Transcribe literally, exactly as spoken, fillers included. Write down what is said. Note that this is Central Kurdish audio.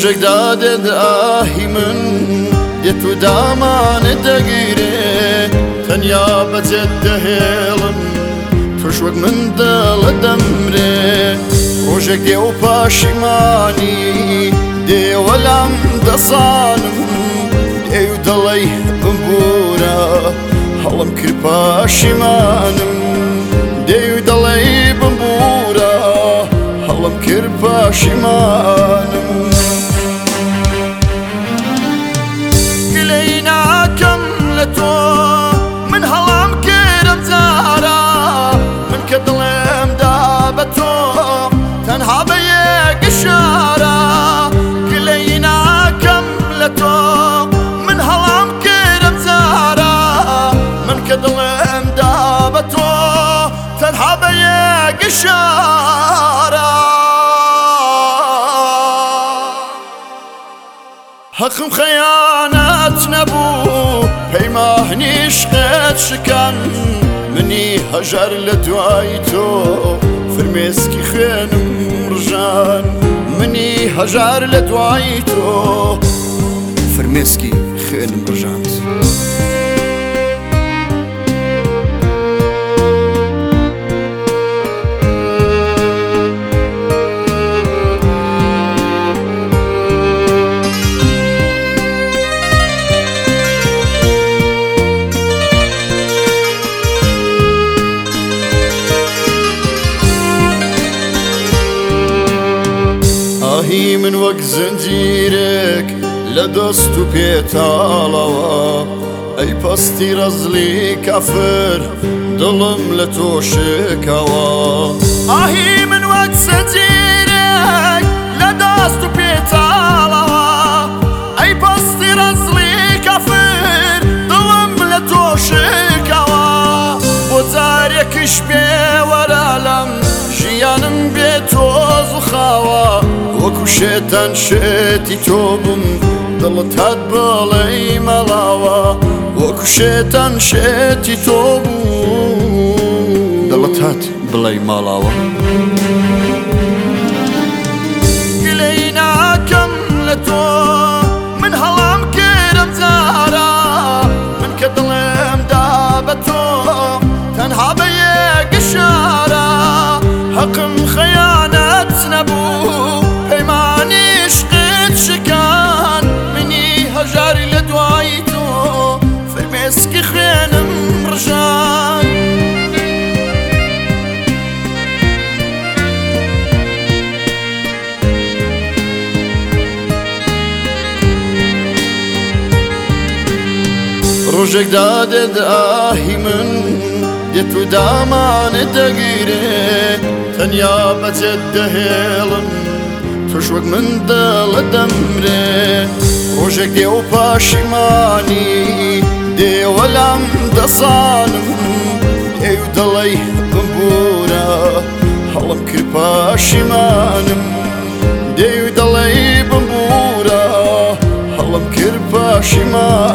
ڕۆژێک دادێت ئاهی من دێت و دامانت دەگیرێ تەنیا بەجێت دەهێڵم توش وەک من دڵت دەمرێ ڕۆژێک دێ و پاشیمانی دێوەلام دەسانم دێ و دەڵێی بمبورە هەڵم کرد پاشیمانم دێ و دەڵێی بمبورە هەڵم کرد پاشیمانم گلەی ناکەم لە تۆ من هەڵام کردم جارە من کە دڵێم دا بە تۆ تەنها بە یەک ئیشارە گلەی ناکەم لە تۆ من هەڵام کردم جارە من کە دڵێم دا بە تۆ تەنها بە یەک ئیشارە حەقم خەیانەت نەبوو پەیمانی عشقت شکان منی هەژار لە دوای تۆ فرمێسکی خوێنم ڕژان منی هەژار لە دوای تۆ فرمێسکی خوێنم ڕژاند ئاهی من وەک زنجیرێک لە دەست و پێتاڵەوە ئەی پەستی ڕەزلی کافر دڵم لە تۆ شکەوە ئاهی من وەک زنجیرێک لە دەست و پێتاڵەوە ئەی پەستی ڕەزلی کافر دڵم لە تۆ شکەوە بۆ جارێکیش پێوەرە لەم ژیانم بێ تۆز و خاوە وەکو شێتان شێتی تۆ بم دڵت هات بەڵێی مەڵاوە وەکو شێتان شێتی تۆ بوو دڵت هات بڵێی ماڵاوە گلەی ناکەم لە تۆ من هەڵام کردم جارە من کە دڵێم دا بە تۆ تەنها بە یەک ئیشارە حەقم خەیانەت نەبوو پەیمانی عشقت شکان منی هەژاری لە دوای تۆ فرمێسکی خوێنم ڕژان ڕۆژێک دادێت ئاهی من دێت و دامانت دەگیرێ تەنیا بەجێت دەهێڵم توش وەک من دڵت دەمرێ ڕۆژێک دێ و پاشیمانی دێوەلام دەسانم دێ و دەڵێی بمبورە هەڵم کرد پاشیمانم دێ و دەڵێی بمبورە هەڵم کرد پاشیمان